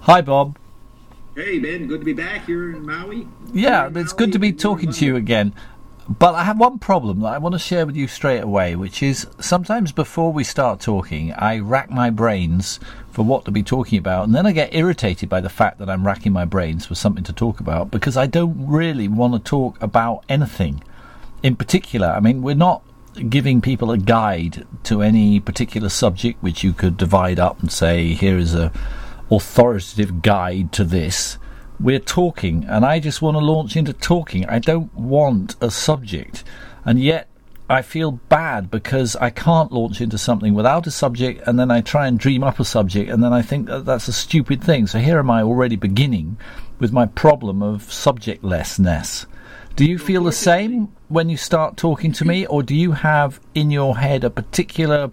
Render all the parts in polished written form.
Hi, Bob. Hey, Ben. Good to be back here in Maui. Yeah, it's good to be talking to you again. But I have one problem that I want to share with you straight away, which is sometimes before we start talking, I rack my brains for what to be talking about, and then I get irritated by the fact that I'm racking my brains for something to talk about, because I don't really want to talk about anything in particular. I mean, we're not giving people a guide to any particular subject, which you could divide up and say, here is a authoritative guide to this. We're talking, and I just want to launch into talking. I don't want a subject, and yet I feel bad because I can't launch into something without a subject, and then I try and dream up a subject, and then I think that that's a stupid thing. So here am I already beginning with my problem of subjectlessness. Do you feel the same when you start talking to me, or do you have in your head a particular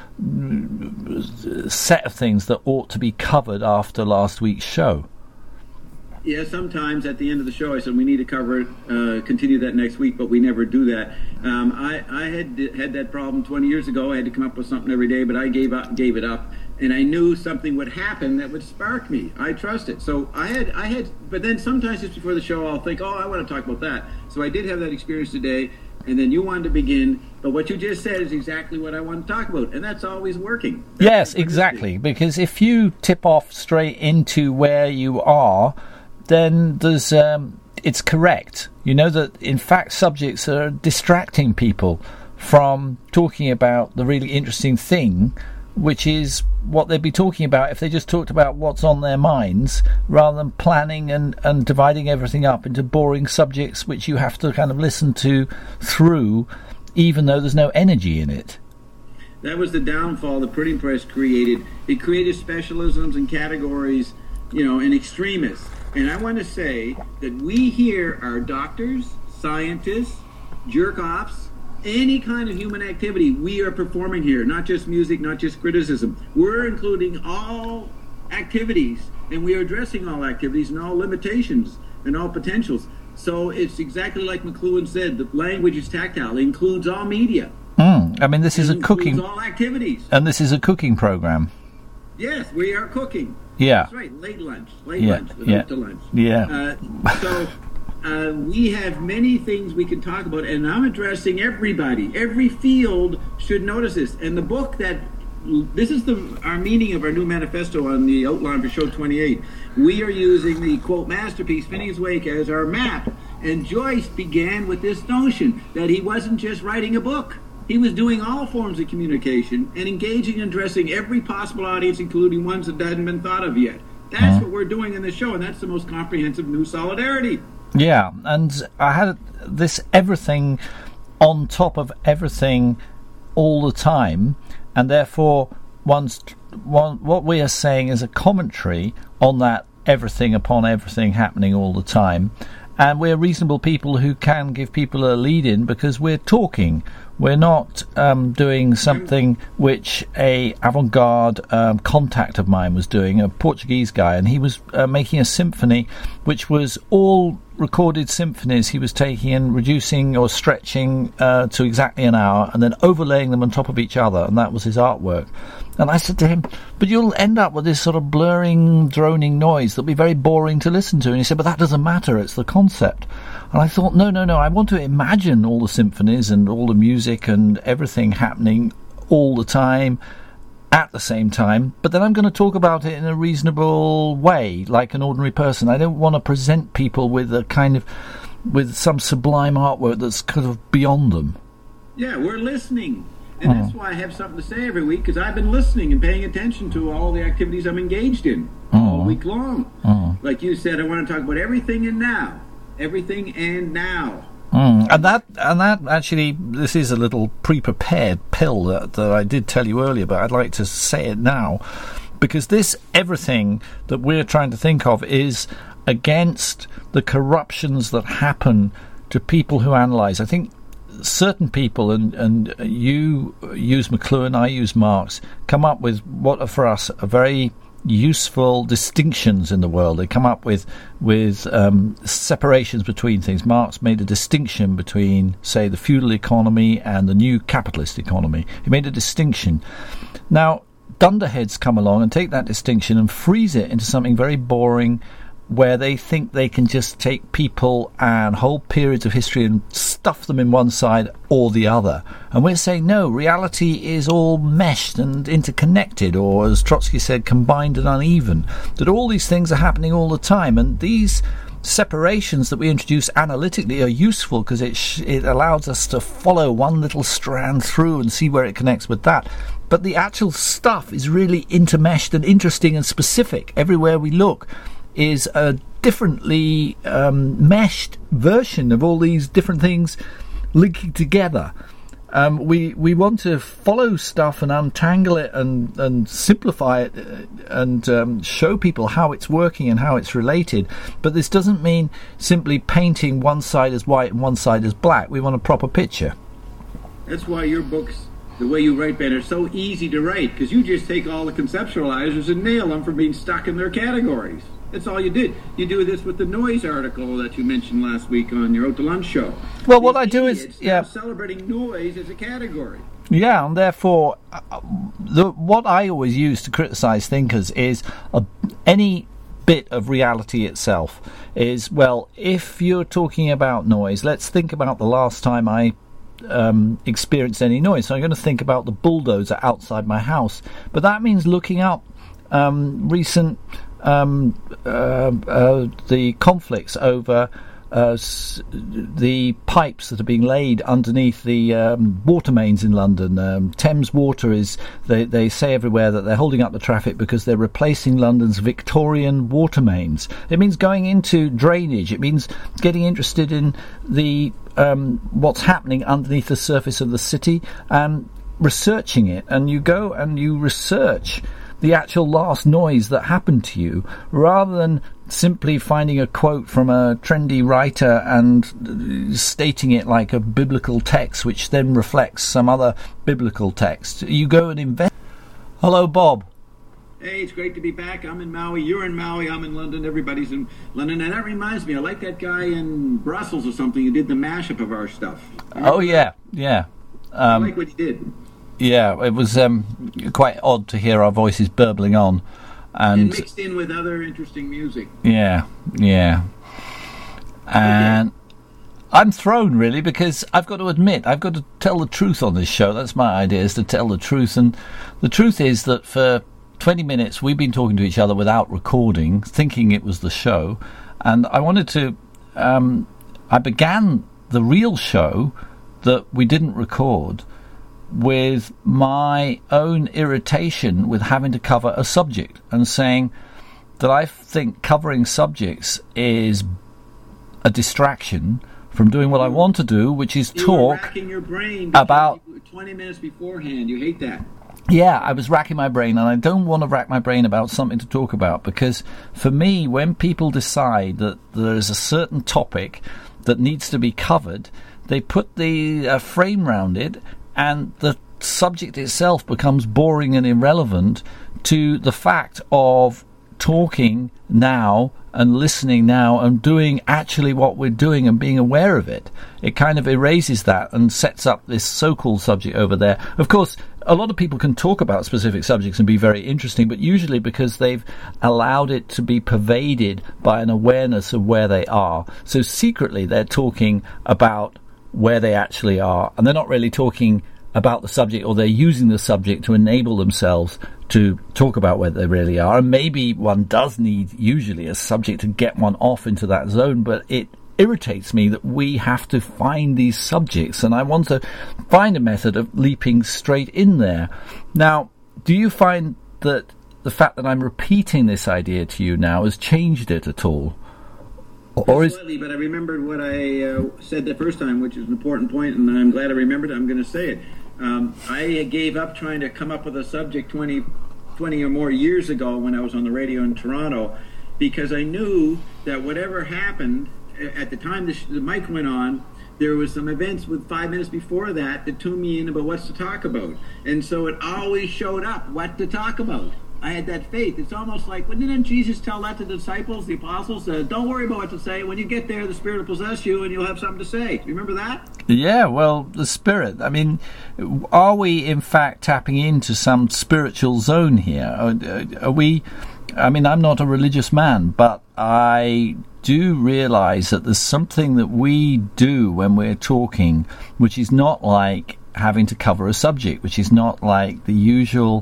set of things that ought to be covered after last week's show? Yeah, sometimes at the end of the show I said we need to cover it, continue that next week, but we never do that. I had that problem 20 years ago. I had to come up with something every day, but I gave it up, and I knew something would happen that would spark me. I trust it. So I had, but then sometimes just before the show I'll think, I want to talk about that. So I did have that experience today, and then you wanted to begin, but what you just said is exactly what I want to talk about, and that's always working. Yes, exactly, because if you tip off straight into where you are, then there's it's correct. You know that, in fact, subjects are distracting people from talking about the really interesting thing, which is what they'd be talking about if they just talked about what's on their minds, rather than planning and dividing everything up into boring subjects which you have to kind of listen to through, even though there's no energy in it. That was the downfall the printing press created. It created specialisms and categories, and extremists. And I want to say that we here are doctors, scientists, jerk-offs, any kind of human activity we are performing here, not just music, not just criticism. We're including all activities, and we are addressing all activities and all limitations and all potentials. So it's exactly like McLuhan said, the language is tactile. It includes all media. I mean, this is a cooking... all activities. And this is a cooking program. Yes, we are cooking. Yeah. That's right, late lunch, without the lunch. Yeah. So we have many things we can talk about, and I'm addressing everybody. Every field should notice this. And the book this is our meaning of our new manifesto on the outline for show 28. We are using the, quote, masterpiece, Phineas Wake, as our map. And Joyce began with this notion that he wasn't just writing a book. He was doing all forms of communication and engaging and addressing every possible audience, including ones that hadn't been thought of yet. That's what we're doing in the show, and that's the most comprehensive new solidarity. Yeah, and I had this everything on top of everything all the time, and therefore what we are saying is a commentary on that everything upon everything happening all the time. And we're reasonable people who can give people a lead-in because we're talking. We're not doing something which a avant-garde contact of mine was doing, a Portuguese guy, and he was making a symphony which was all recorded symphonies he was taking and reducing or stretching to exactly an hour and then overlaying them on top of each other, and that was his artwork. And I said to him, but you'll end up with this sort of blurring, droning noise that'll be very boring to listen to. And he said, but that doesn't matter, it's the concept. And I thought, no, I want to imagine all the symphonies and all the music and everything happening all the time, at the same time, but then I'm going to talk about it in a reasonable way, like an ordinary person. I don't want to present people with with some sublime artwork that's kind of beyond them. Yeah, we're listening. And that's why I have something to say every week, because I've been listening and paying attention to all the activities I'm engaged in all week long. Like you said, I want to talk about everything and now. Everything and now. And that actually, this is a little pre-prepared pill that I did tell you earlier, but I'd like to say it now, because this everything that we're trying to think of is against the corruptions that happen to people who analyse. I think certain people, and you use McLuhan, I use Marx, come up with what are for us a very useful distinctions in the world. They come up with separations between things. Marx made a distinction between, say, the feudal economy and the new capitalist economy. He made a distinction. Now, dunderheads come along and take that distinction and freeze it into something very boring, where they think they can just take people and whole periods of history and stuff them in one side or the other. And we're saying, no, reality is all meshed and interconnected, or as Trotsky said, combined and uneven, that all these things are happening all the time. And these separations that we introduce analytically are useful because it allows us to follow one little strand through and see where it connects with that. But the actual stuff is really intermeshed and interesting and specific. Everywhere we look is a differently meshed version of all these different things linking together. We want to follow stuff and untangle it and simplify it and show people how it's working and how it's related. But this doesn't mean simply painting one side as white and one side as black. We want a proper picture. That's why your books, the way you write, Ben, are so easy to write, because you just take all the conceptualizers and nail them for being stuck in their categories. That's all you did. You do this with the noise article that you mentioned last week on your Out to Lunch show. Well, what I do is, celebrating noise as a category. Yeah, and therefore, what I always use to criticise thinkers is any bit of reality itself. Is, well, if you're talking about noise, let's think about the last time I experienced any noise. So I'm going to think about the bulldozer outside my house. But that means looking up recent the conflicts over the pipes that are being laid underneath the water mains in London. Thames Water is, they say everywhere that they're holding up the traffic because they're replacing London's Victorian water mains. It means going into drainage. It means getting interested in the what's happening underneath the surface of the city and researching it. And you go and you research the actual last noise that happened to you, rather than simply finding a quote from a trendy writer and stating it like a biblical text, which then reflects some other biblical text. You go and invest. Hello, Bob. Hey, it's great to be back. I'm in Maui. You're in Maui. I'm in London. Everybody's in London. And that reminds me, I like that guy in Brussels or something who did the mashup of our stuff. Oh, yeah. I like what he did. Yeah, it was quite odd to hear our voices burbling on. And mixed in with other interesting music. Yeah. And I'm thrown, really, because I've got to admit, I've got to tell the truth on this show. That's my idea, is to tell the truth. And the truth is that for 20 minutes we've been talking to each other without recording, thinking it was the show. And I wanted to... I began the real show that we didn't record with my own irritation with having to cover a subject, and saying that I think covering subjects is a distraction from doing what I want to do, which is talk racking your brain about 20 minutes beforehand. You hate that. Yeah, I was racking my brain, and I don't want to rack my brain about something to talk about, because for me, when people decide that there is a certain topic that needs to be covered, they put the frame round it, and the subject itself becomes boring and irrelevant to the fact of talking now and listening now and doing actually what we're doing and being aware of it. It kind of erases that and sets up this so-called subject over there. Of course, a lot of people can talk about specific subjects and be very interesting, but usually because they've allowed it to be pervaded by an awareness of where they are. So secretly they're talking about where they actually are, and they're not really talking about the subject, or they're using the subject to enable themselves to talk about where they really are. And maybe one does need usually a subject to get one off into that zone, but it irritates me that we have to find these subjects, and I want to find a method of leaping straight in there. Now, do you find that the fact that I'm repeating this idea to you now has changed it at all? Or slightly, but I remembered what I said the first time, which is an important point, and I'm glad I remembered it. I'm going to say it. I gave up trying to come up with a subject 20 or more years ago when I was on the radio in Toronto, because I knew that whatever happened at the time the mic went on, there was some events with 5 minutes before that tuned me in about what's to talk about. And so it always showed up what to talk about. I had that faith. It's almost like, didn't Jesus tell that to the disciples, the apostles? Don't worry about what to say. When you get there, the Spirit will possess you and you'll have something to say. Remember that? Yeah, well, the Spirit. I mean, are we in fact tapping into some spiritual zone here? Are we... I mean, I'm not a religious man, but I do realise that there's something that we do when we're talking, which is not like having to cover a subject, which is not like the usual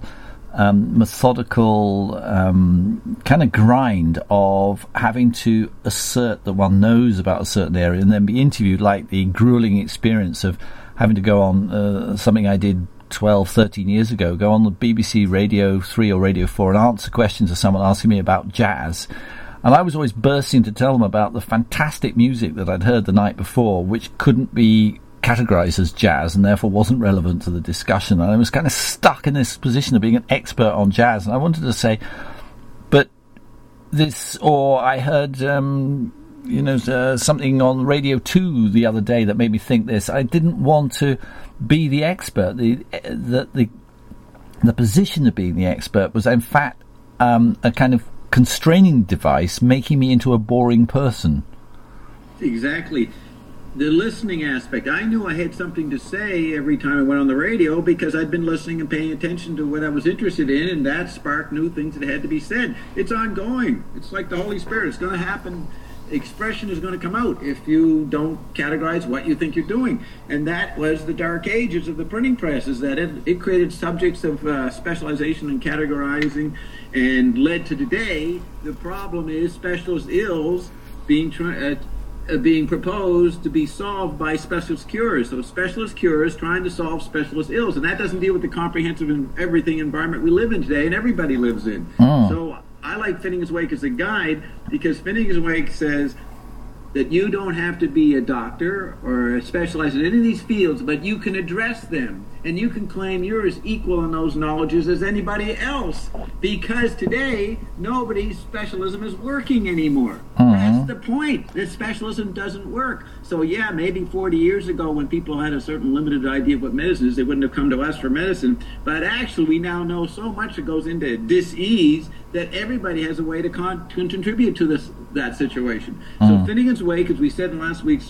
methodical kind of grind of having to assert that one knows about a certain area and then be interviewed, like the grueling experience of having to go on something I did 12, 13 years ago, go on the BBC Radio 3 or Radio 4 and answer questions of someone asking me about jazz. And I was always bursting to tell them about the fantastic music that I'd heard the night before, which couldn't be categorized as jazz and therefore wasn't relevant to the discussion. And I was kind of stuck in this position of being an expert on jazz. And I wanted to say, but this, or I heard... something on Radio 2 the other day that made me think this. I didn't want to be the expert. The position of being the expert was, in fact, a kind of constraining device, making me into a boring person. Exactly. The listening aspect. I knew I had something to say every time I went on the radio because I'd been listening and paying attention to what I was interested in, and that sparked new things that had to be said. It's ongoing. It's like the Holy Spirit. It's going to happen. Expression is going to come out if you don't categorize what you think you're doing. And that was the dark ages of the printing press, is that it created subjects of specialization and categorizing and led to today. The problem is specialist ills being proposed to be solved by specialist cures. So specialist cures trying to solve specialist ills. And that doesn't deal with the comprehensive everything environment we live in today and everybody lives in. So I like Finnegan's Wake as a guide because Finnegan's Wake says that you don't have to be a doctor or specialize in any of these fields, but you can address them and you can claim you're as equal in those knowledges as anybody else, because today nobody's specialism is working anymore. That's the point. This specialism doesn't work. So yeah, maybe 40 years ago when people had a certain limited idea of what medicine is, they wouldn't have come to us for medicine. But actually we now know so much that goes into dis-ease that everybody has a way to contribute to that situation. So Finnegan's Wake, as we said in last week's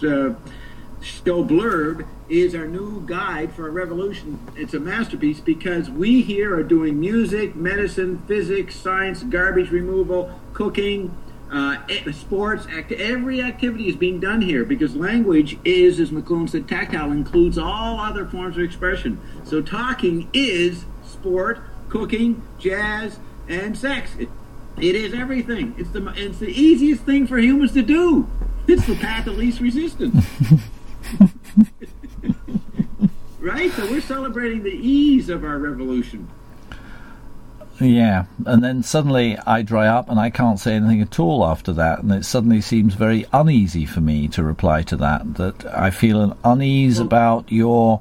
show blurb, is our new guide for a revolution. It's a masterpiece because we here are doing music, medicine, physics, science, garbage removal, cooking, sports, every activity is being done here because language is, as McLuhan said, tactile, includes all other forms of expression. So talking is sport, cooking, jazz, and sex. It is everything. It's the easiest thing for humans to do. It's the path of least resistance. Right? So we're celebrating the ease of our revolution. Yeah, and then suddenly I dry up and I can't say anything at all after that, and it suddenly seems very uneasy for me to reply to that I feel an unease about your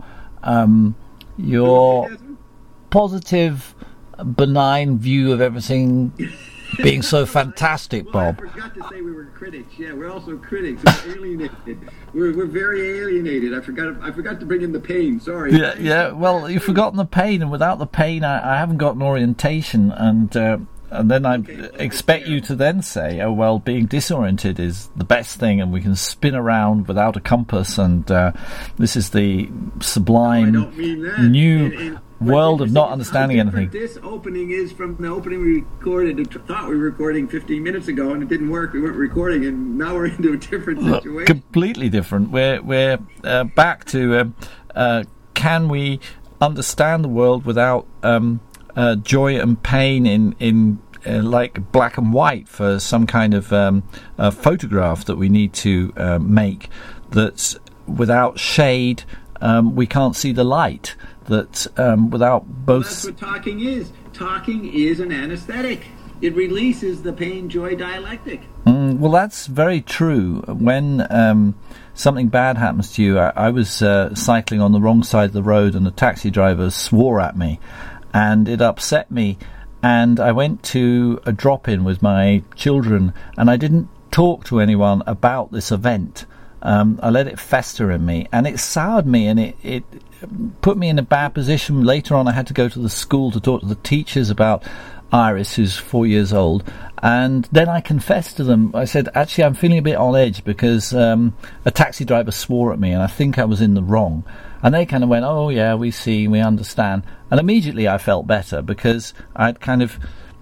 positive, benign view of everything being so fantastic, Bob. I forgot to say we were critics. Yeah, we're also critics. We're alienated. We're very alienated. I forgot to bring in the pain. Sorry. Yeah. Well, you've forgotten the pain, and without the pain, I haven't got an orientation. And then I expect you to then say, "Oh well, being disoriented is the best thing, and we can spin around without a compass." And this is the sublime new world of not understanding anything. This opening is from the opening we recorded. Thought we were recording 15 minutes ago, and it didn't work. We weren't recording, and now we're into a different situation. Completely different. We're back to can we understand the world without joy and pain in like black and white for some kind of photograph that we need to make that's without shade. We can't see the light. That without both... Well, that's what talking is. Talking is an anesthetic. It releases the pain-joy dialectic. Well, that's very true. When something bad happens to you, I was cycling on the wrong side of the road and a taxi driver swore at me, and it upset me, and I went to a drop-in with my children, and I didn't talk to anyone about this event. I let it fester in me, and it soured me, and it put me in a bad position. Later on, I had to go to the school to talk to the teachers about Iris, who's 4 years old, and then I confessed to them. I said, actually, I'm feeling a bit on edge because a taxi driver swore at me, and I think I was in the wrong. And they kind of went, oh, yeah, we see, we understand. And immediately I felt better because I'd kind of,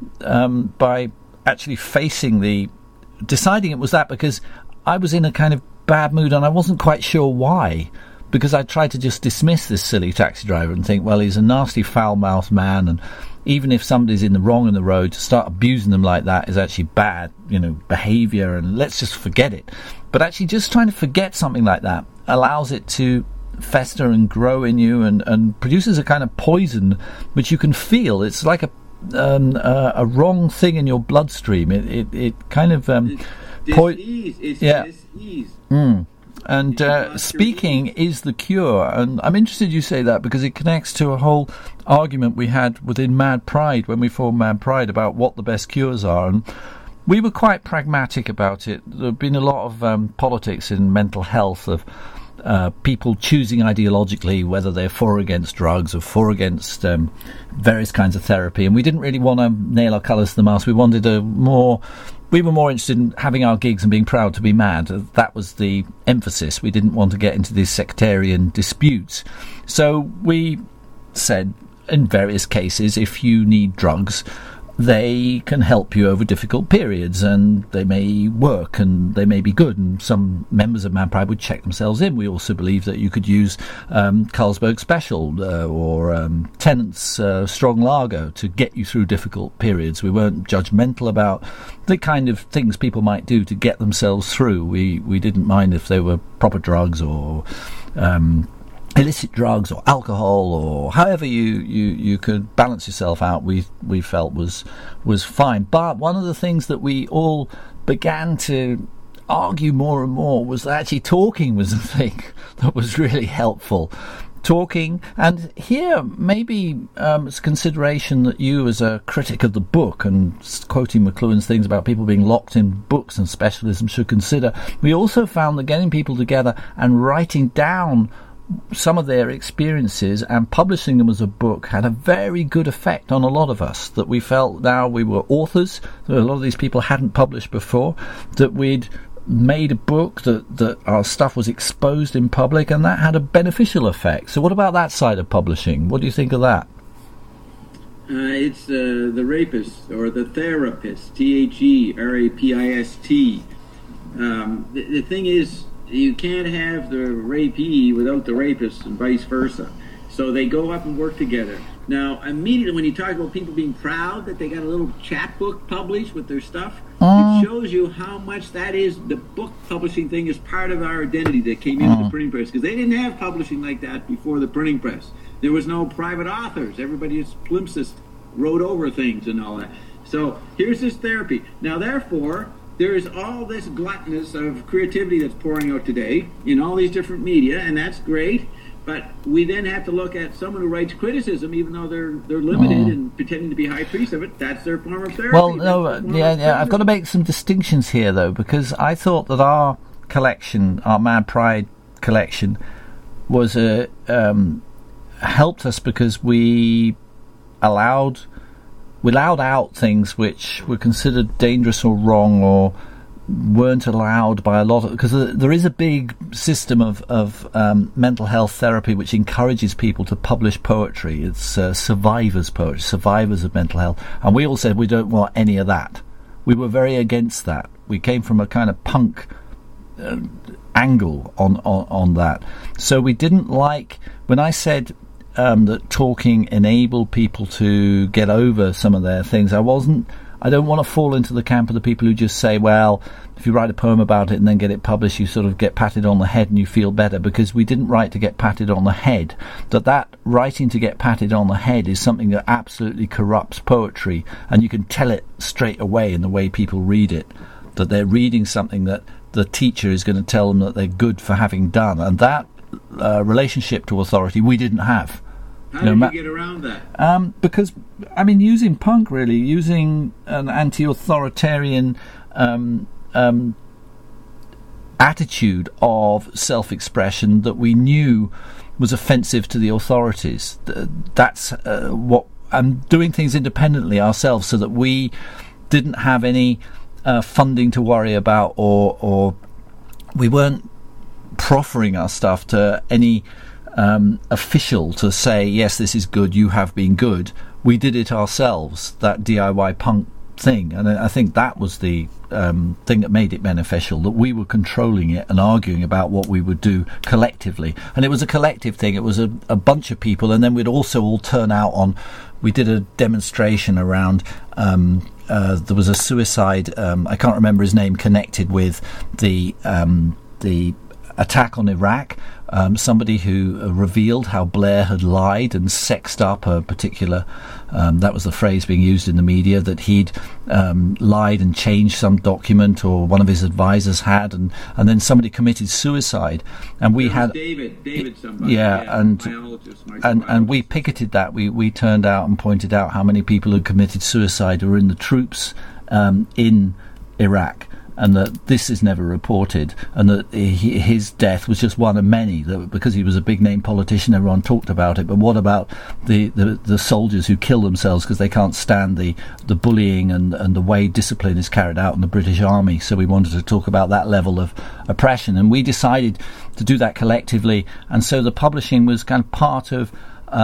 by actually deciding it was that, because I was in a kind of bad mood and I wasn't quite sure why. Because I tried to just dismiss this silly taxi driver and think, well, he's a nasty, foul-mouthed man, and even if somebody's in the wrong in the road, to start abusing them like that is actually bad, behaviour, and let's just forget it. But actually just trying to forget something like that allows it to fester and grow in you and produces a kind of poison which you can feel. It's like a wrong thing in your bloodstream. It kind of... dis-ease. It's dis-ease. And speaking is the cure, and I'm interested you say that because it connects to a whole argument we had within Mad Pride when we formed Mad Pride about what the best cures are, and we were quite pragmatic about it. There have been a lot of politics in mental health of people choosing ideologically whether they're for or against drugs or for or against various kinds of therapy, and we didn't really want to nail our colours to the mast. We wanted we were more interested in having our gigs and being proud to be mad. That was the emphasis. We didn't want to get into these sectarian disputes. So we said, in various cases, if you need drugs, they can help you over difficult periods, and they may work and they may be good, and some members of Mad Pride would check themselves in. We also believe that you could use Carlsberg Special or Tennant's Strong Lager to get you through difficult periods. We weren't judgmental about the kind of things people might do to get themselves through. We didn't mind if they were proper drugs or illicit drugs or alcohol or however you could balance yourself out. We felt was fine. But one of the things that we all began to argue more and more was that actually talking was the thing that was really helpful. Talking, and here maybe it's consideration that you, as a critic of the book and quoting McLuhan's things about people being locked in books and specialism, should consider. We also found that getting people together and writing down some of their experiences and publishing them as a book had a very good effect on a lot of us, that we felt now we were authors, that a lot of these people hadn't published before, that we'd made a book, that our stuff was exposed in public, and that had a beneficial effect. So what about that side of publishing? What do you think of that? It's the rapist or the therapist, THERAPIST. The thing is, you can't have the rapee without the rapist and vice versa. So they go up and work together. Now, immediately when you talk about people being proud that they got a little chapbook published with their stuff, it shows you how much that is, the book publishing thing is part of our identity that came into the printing press. Because they didn't have publishing like that before the printing press. There was no private authors. Everybody just palimpsest wrote over things and all that. So here's this therapy. Now, therefore, there is all this gluttonous of creativity that's pouring out today in all these different media, and that's great. But we then have to look at someone who writes criticism, even though they're limited and pretending to be high priest of it. That's their form of therapy. Well, no, yeah. I've got to make some distinctions here, though, because I thought that our collection, our Mad Pride collection, was helped us because we allowed out things which were considered dangerous or wrong or weren't allowed by a lot of, because there is a big system of mental health therapy which encourages people to publish poetry. It's survivors poetry, survivors of mental health, and we all said we don't want any of that. We were very against that. We came from a kind of punk angle on that, so we didn't like when I said that talking enabled people to get over some of their things. I don't want to fall into the camp of the people who just say, well, if you write a poem about it and then get it published, you sort of get patted on the head and you feel better, because we didn't write to get patted on the head. That writing to get patted on the head is something that absolutely corrupts poetry, and you can tell it straight away in the way people read it, that they're reading something that the teacher is going to tell them that they're good for having done, and that relationship to authority we didn't have. How did you get around that? Because, I mean, using punk, really, using an anti-authoritarian attitude of self-expression that we knew was offensive to the authorities. That's what and doing things independently ourselves, so that we didn't have any funding to worry about, or we weren't proffering our stuff to any official to say, yes, this is good, you have been good. We did it ourselves, that DIY punk thing, and I think that was the thing that made it beneficial, that we were controlling it and arguing about what we would do collectively. And it was a collective thing. It was a bunch of people, and then we'd also all turn out on. We did a demonstration around. There was a suicide. I can't remember his name, connected with the attack on Iraq. Somebody who revealed how Blair had lied and sexed up a particular, that was the phrase being used in the media, that he'd lied and changed some document, or one of his advisors had, and then somebody committed suicide. And we had David somebody. Yeah, and we picketed that. We turned out and pointed out how many people who committed suicide were in the troops in Iraq, and that this is never reported, and that his death was just one of many. That because he was a big name politician, everyone talked about it. But what about the soldiers who kill themselves because they can't stand the bullying and the way discipline is carried out in the British Army? So we wanted to talk about that level of oppression, and we decided to do that collectively. And so the publishing was kind of part of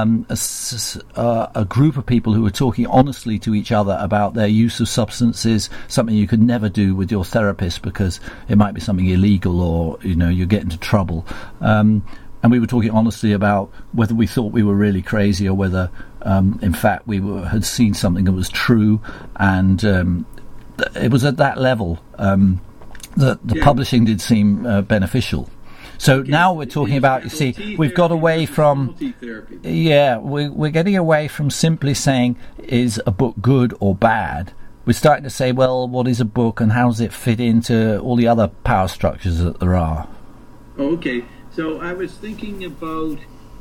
a group of people who were talking honestly to each other about their use of substances, something you could never do with your therapist because it might be something illegal, or you get into trouble. And we were talking honestly about whether we thought we were really crazy, or whether in fact we had seen something that was true. And it was at that level that the publishing did seem beneficial. So now we're talking about, you see, we've got away from, we're getting away from simply saying, is a book good or bad? We're starting to say, well, what is a book, and how does it fit into all the other power structures that there are? Okay, so I was thinking about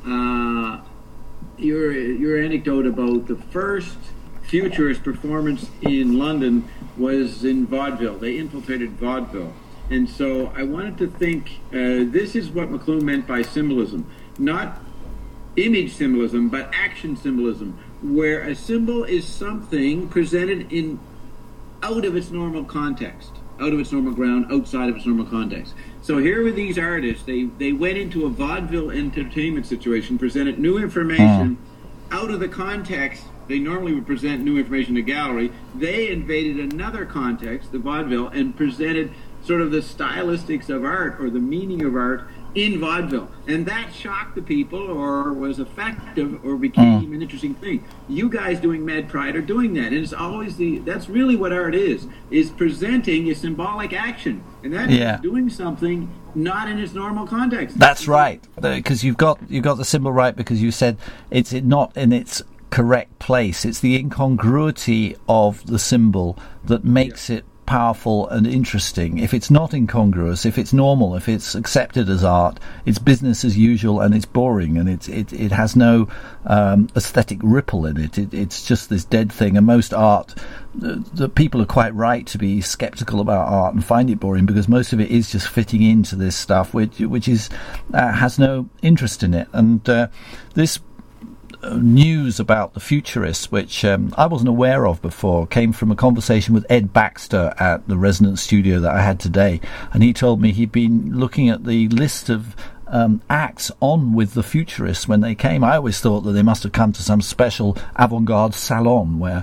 your anecdote about the first Futurist performance in London was in vaudeville. They infiltrated vaudeville. And so I wanted to think, this is what McLuhan meant by symbolism. Not image symbolism, but action symbolism, where a symbol is something presented out of its normal context, out of its normal ground, outside of its normal context. So here were these artists, they went into a vaudeville entertainment situation, presented new information out of the context. They normally would present new information to gallery. They invaded another context, the vaudeville, and presented sort of the stylistics of art, or the meaning of art, in vaudeville. And that shocked the people, or was effective, or became an interesting thing. You guys doing Mad Pride are doing that. And it's always that's really what art is presenting a symbolic action. And that is doing something not in its normal context. That's right. Because you've got the symbol right, because you said it's not in its correct place. It's the incongruity of the symbol that makes it powerful and interesting. If it's not incongruous, if it's normal, if it's accepted as art, it's business as usual, and it's boring, and it has no aesthetic ripple in it. It's just this dead thing. And most art, the people are quite right to be skeptical about art and find it boring, because most of it is just fitting into this stuff which is has no interest in it. And this news about the Futurists, which I wasn't aware of before, came from a conversation with Ed Baxter at the Resonance Studio that I had today, and he told me he'd been looking at the list of acts on with the Futurists when they came. I always thought that they must have come to some special avant-garde salon where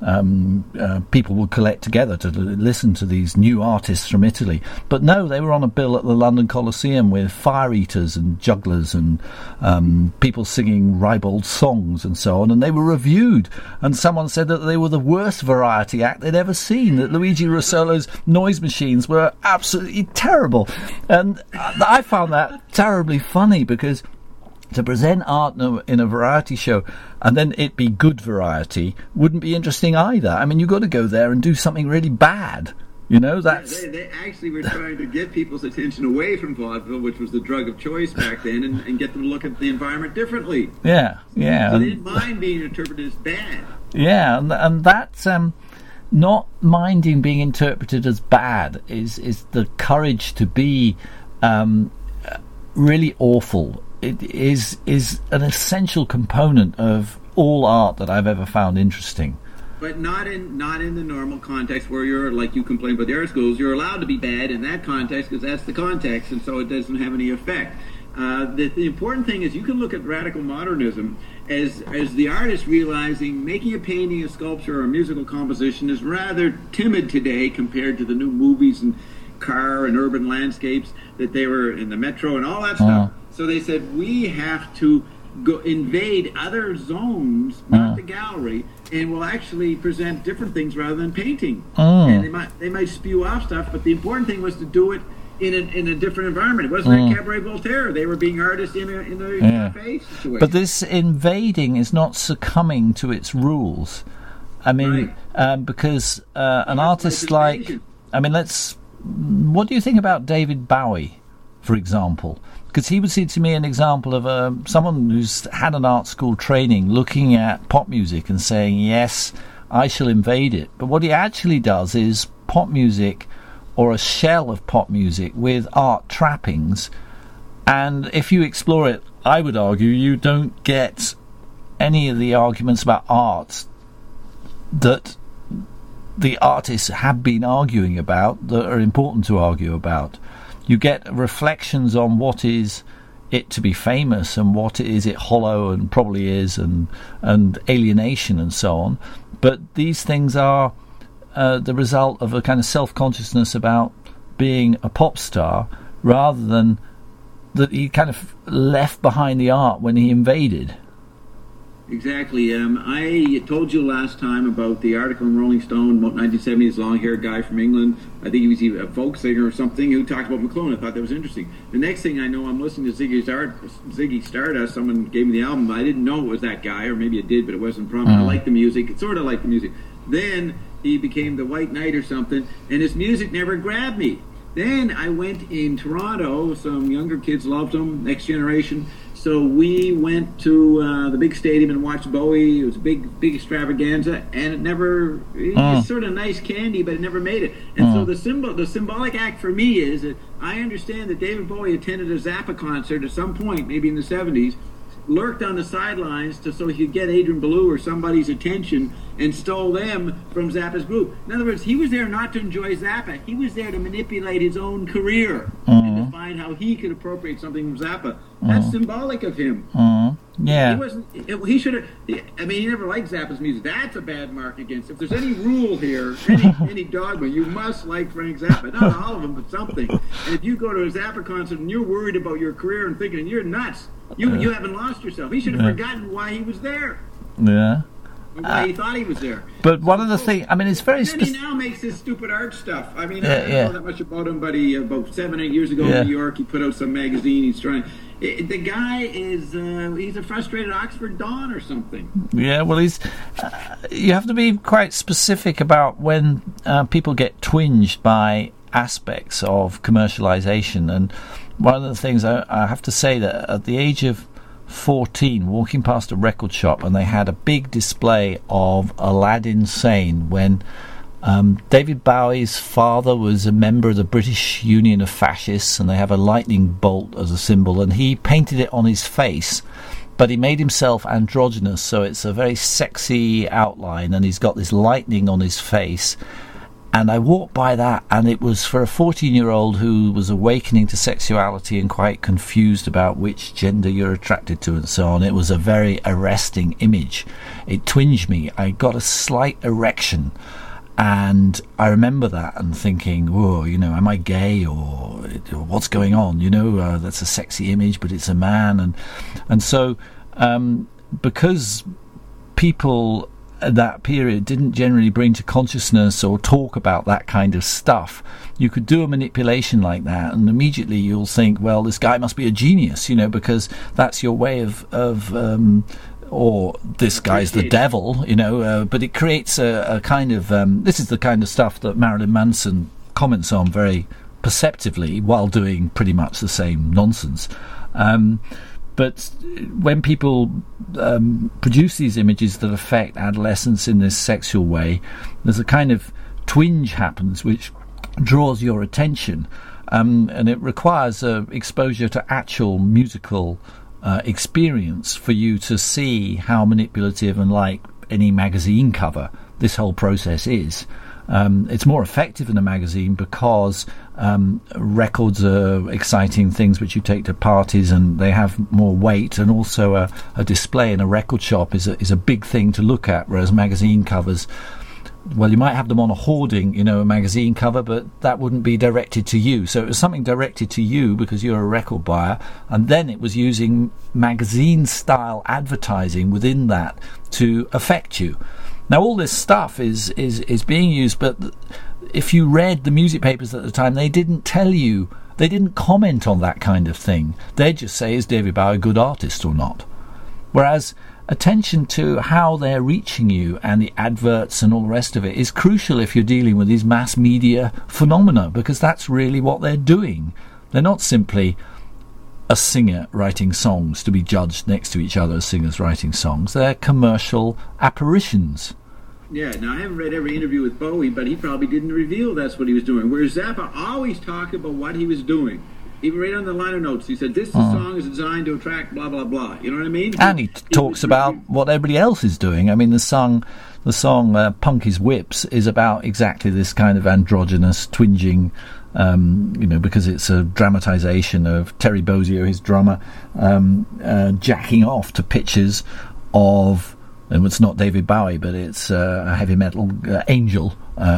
people would collect together to listen to these new artists from Italy. But no, they were on a bill at the London Coliseum with fire eaters and jugglers and people singing ribald songs and so on, and they were reviewed, and someone said that they were the worst variety act they'd ever seen, that Luigi Russolo's noise machines were absolutely terrible. And I found that terribly funny, because to present art in a variety show and then it be good variety wouldn't be interesting either. I mean, you've got to go there and do something really bad. That's... They actually were trying to get people's attention away from vaudeville, which was the drug of choice back then, and get them to look at the environment differently. Yeah. So they didn't mind being interpreted as bad. Yeah, and that's... not minding being interpreted as bad is the courage to be really awful. It is an essential component of all art that I've ever found interesting. But not in the normal context where you're, like you complain about the art schools, you're allowed to be bad in that context because that's the context, and so it doesn't have any effect. The important thing is you can look at radical modernism as the artist realizing making a painting, a sculpture, or a musical composition is rather timid today compared to the new movies and car and urban landscapes that they were in the metro and all that stuff. So they said, we have to go invade other zones, not the gallery, and we'll actually present different things rather than painting. And they might spew off stuff, but the important thing was to do it in a different environment. It wasn't like Cabaret Voltaire. They were being artists in a cafe situation. But this invading is not succumbing to its rules. I mean, because an artist like... I mean, what do you think about David Bowie, for example? Because he would seem to me an example of someone who's had an art school training looking at pop music and saying, yes, I shall invade it. But what he actually does is pop music, or a shell of pop music with art trappings, and if you explore it, I would argue you don't get any of the arguments about art that the artists have been arguing about that are important to argue about. You get reflections on what is it to be famous and what is it hollow and probably is, and alienation and so on. But these things are the result of a kind of self-consciousness about being a pop star, rather than that he kind of left behind the art when he invaded. Exactly. I told you last time about the article in Rolling Stone about 1970s long-haired guy from England. I think he was a folk singer or something who talked about McLuhan. I thought that was interesting. The next thing I know, I'm listening to Ziggy Stardust. Someone gave me the album. I didn't know it was that guy, or maybe it did, but it wasn't prominent. I liked the music. It sort of liked the music. Then he became the White Knight or something, and his music never grabbed me. Then I went in Toronto. Some younger kids loved him, Next Generation. So we went to the big stadium and watched Bowie. It was a big extravaganza, and it was sort of nice candy, but it never made it. And so the symbolic act for me is that I understand that David Bowie attended a Zappa concert at some point, maybe in the 70s, lurked on the sidelines so he could get Adrian Belew or somebody's attention and stole them from Zappa's group. In other words, he was there not to enjoy Zappa. He was there to manipulate his own career and to find how he could appropriate something from Zappa. That's symbolic of him. Yeah. He should have... I mean, he never liked Zappa's music. That's a bad mark against... If there's any rule here, any dogma, you must like Frank Zappa. Not all of them, but something. And if you go to a Zappa concert and you're worried about your career and thinking you're nuts, you haven't lost yourself. He should have forgotten why he was there. Yeah. Or why he thought he was there. But one of the things... I mean, it's very... Then he now makes his stupid art stuff. I mean, I don't know that much about him, but about 7-8 years ago in New York, he put out some magazine. He's trying... The guy is... he's a frustrated Oxford Don or something. Yeah, well, he's... you have to be quite specific about when people get twinged by aspects of commercialization. And one of the things I have to say that at the age of 14, walking past a record shop, and they had a big display of Aladdin Sane when David Bowie's father was a member of the British Union of Fascists, and they have a lightning bolt as a symbol, and he painted it on his face, but he made himself androgynous, so it's a very sexy outline, and he's got this lightning on his face. And I walked by that, and it was for a 14-year-old who was awakening to sexuality and quite confused about which gender you're attracted to and so on. It was a very arresting image. It twinged me. I got a slight erection, and I remember that and thinking, whoa, am I gay or what's going on? That's a sexy image, but it's a man. And so because people... that period didn't generally bring to consciousness or talk about that kind of stuff, you could do a manipulation like that, and immediately you'll think, well, this guy must be a genius, because that's your way of or this guy's the devil, but it creates a kind of this is the kind of stuff that Marilyn Manson comments on very perceptively while doing pretty much the same nonsense. But when people produce these images that affect adolescents in this sexual way, there's a kind of twinge happens which draws your attention, and it requires exposure to actual musical experience for you to see how manipulative and like any magazine cover this whole process is. It's more effective in a magazine because records are exciting things which you take to parties and they have more weight, and also a display in a record shop is a big thing to look at, whereas magazine covers, well, you might have them on a hoarding, a magazine cover, but that wouldn't be directed to you. So it was something directed to you because you're a record buyer, and then it was using magazine-style advertising within that to affect you. Now, all this stuff is being used, but if you read the music papers at the time, they didn't tell you, they didn't comment on that kind of thing. They'd just say, is David Bowie a good artist or not? Whereas attention to how they're reaching you and the adverts and all the rest of it is crucial if you're dealing with these mass media phenomena, because that's really what they're doing. They're not simply a singer writing songs to be judged next to each other as singers writing songs. They're commercial apparitions. Yeah, now I haven't read every interview with Bowie, but he probably didn't reveal that's what he was doing. Whereas Zappa always talked about what he was doing. Even right on the liner notes, he said, this song is designed to attract blah, blah, blah. You know what I mean? And he talks about what everybody else is doing. I mean, the song Punk is Whips is about exactly this kind of androgynous twinging, because it's a dramatisation of Terry Bozzio, his drummer, jacking off to pictures of, and it's not David Bowie, but it's a heavy metal Angel,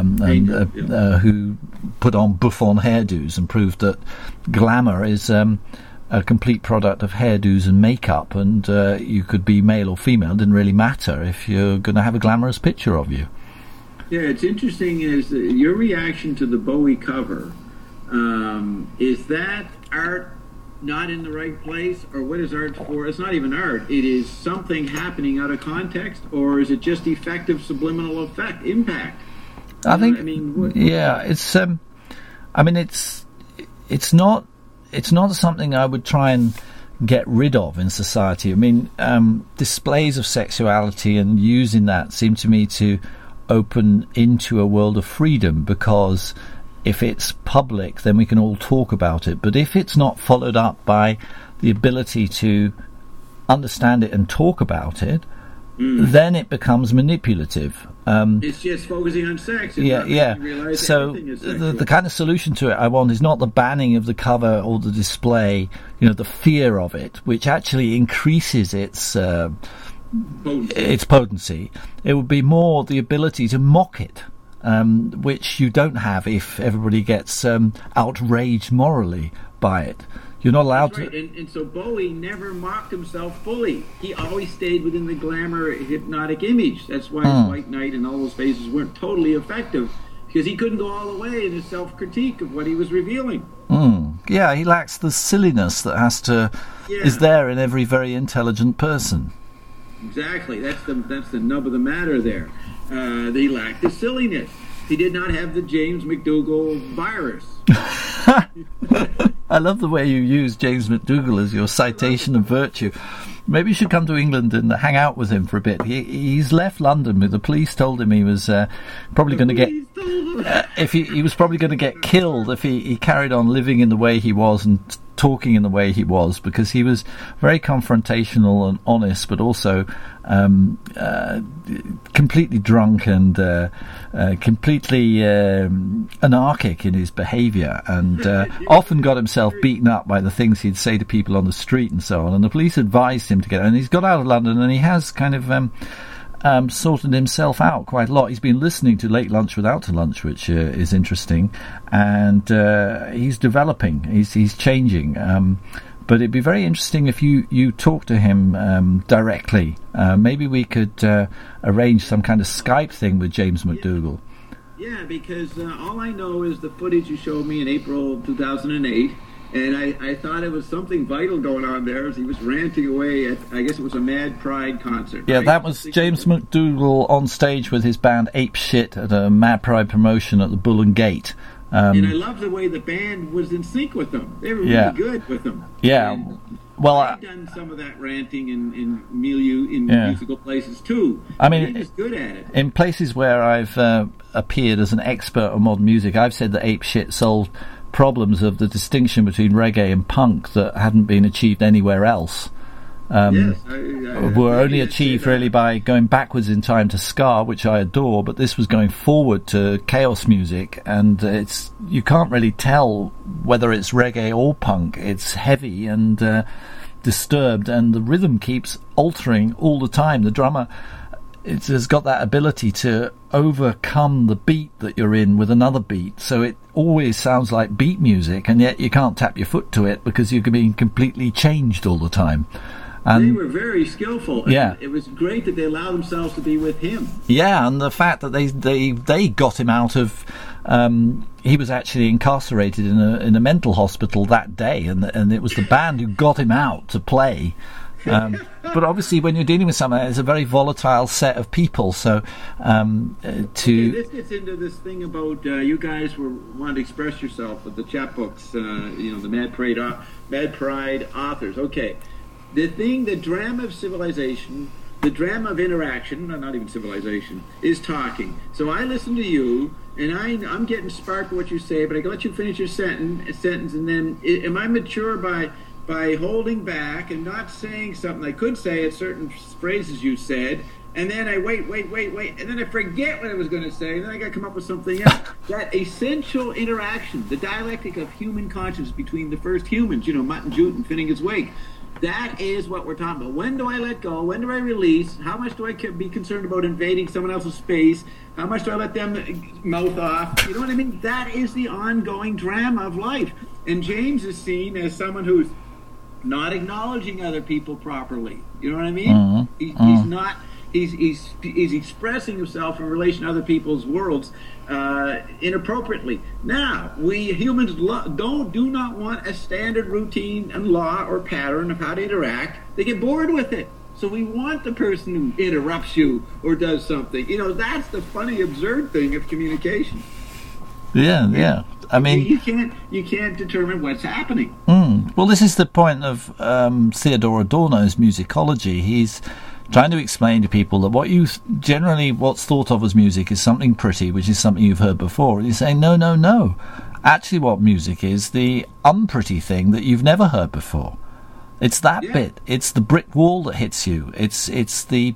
who put on bouffant hairdos and proved that glamour is a complete product of hairdos and makeup, and you could be male or female, it didn't really matter if you're going to have a glamorous picture of you. Yeah, it's interesting is your reaction to the Bowie cover. Is that art not in the right place, or what is art for? It's not even art. It is something happening out of context, or is it just effective subliminal impact? I think. It's not something I would try and get rid of in society. I mean, displays of sexuality and using that seem to me to open into a world of freedom, because if it's public, then we can all talk about it. But if it's not followed up by the ability to understand it and talk about it, then it becomes manipulative. It's just focusing on sex. Yeah. So the kind of solution to it I want is not the banning of the cover or the display, the fear of it, which actually increases its potency. It would be more the ability to mock it. Which you don't have if everybody gets outraged morally by it. You're not allowed to. And so Bowie never mocked himself fully. He always stayed within the glamour, hypnotic image. That's why White Knight and all those phases weren't totally effective, because he couldn't go all the way in his self-critique of what he was revealing. Yeah, he lacks the silliness that is there in every very intelligent person. Exactly. That's the nub of the matter there. They lacked the silliness. He did not have the James McDougall virus. I love the way you use James McDougall as your citation of virtue. Maybe you should come to England and hang out with him for a bit. He's left London. The police told him he was probably going to get... he was probably going to get killed if he carried on living in the way he was and talking in the way he was, because he was very confrontational and honest, but also completely drunk and completely anarchic in his behaviour, and often got himself beaten up by the things he'd say to people on the street and so on. And the police advised him to get... And he's got out of London, and he has kind of sorted himself out quite a lot. He's been listening to Late Lunch with Out to Lunch, which is interesting, and he's developing, he's changing. But it'd be very interesting if you talk to him directly. Maybe we could arrange some kind of Skype thing with James McDougall. Yeah, because all I know is the footage you showed me in April 2008, and I thought it was something vital going on there as he was ranting away at, I guess it was a Mad Pride concert. Yeah, right? that was James McDougall on stage with his band Ape Shit at a Mad Pride promotion at the Bull and Gate. And I love the way the band was in sync with them. They were really good with them. Yeah. And well, I've done some of that ranting in musical places too. I mean, he was good at it. In places where I've appeared as an expert on modern music, I've said that Ape Shit solved problems of the distinction between reggae and punk that hadn't been achieved anywhere else. were only achieved really by going backwards in time to ska, which I adore, but this was going forward to chaos music, and you can't really tell whether it's reggae or punk. It's heavy and disturbed, and the rhythm keeps altering all the time. The drummer has got that ability to overcome the beat that you're in with another beat, so it always sounds like beat music, and yet you can't tap your foot to it because you're being completely changed all the time. And they were very skillful. Yeah. It was great that they allowed themselves to be with him. Yeah, and the fact that they got him out of... he was actually incarcerated in a mental hospital that day, and it was the band who got him out to play. But obviously, when you're dealing with someone, it's a very volatile set of people. So, this gets into this thing about you guys wanting to express yourself with the chapbooks, the Mad Pride authors. Okay, the drama of civilization, the drama of interaction, not even civilization, is talking. So I listen to you, and I'm getting sparked by what you say, but I can let you finish your sentence, and then am I mature by holding back and not saying something I could say at certain phrases you said, and then I wait, and then I forget what I was going to say, and then I got to come up with something else. That essential interaction, the dialectic of human conscience between the first humans, Mutt and Jute and Finnegan's Wake, that is what we're talking about. When do I let go? When do I release? How much do I be concerned about invading someone else's space? How much do I let them mouth off? You know what I mean? That is the ongoing drama of life. And James is seen as someone who's not acknowledging other people properly. You know what I mean? He's not. He's expressing himself in relation to other people's worlds inappropriately. Now, we humans do not want a standard routine and law or pattern of how to interact. They get bored with it. So we want the person who interrupts you or does something. That's the funny, absurd thing of communication. Yeah. I mean, you can't determine what's happening. Well, this is the point of Theodor Adorno's musicology. He's trying to explain to people that what's thought of as music is something pretty, which is something you've heard before. And he's saying, no. Actually, what music is, the unpretty thing that you've never heard before. It's that bit. It's the brick wall that hits you. It's the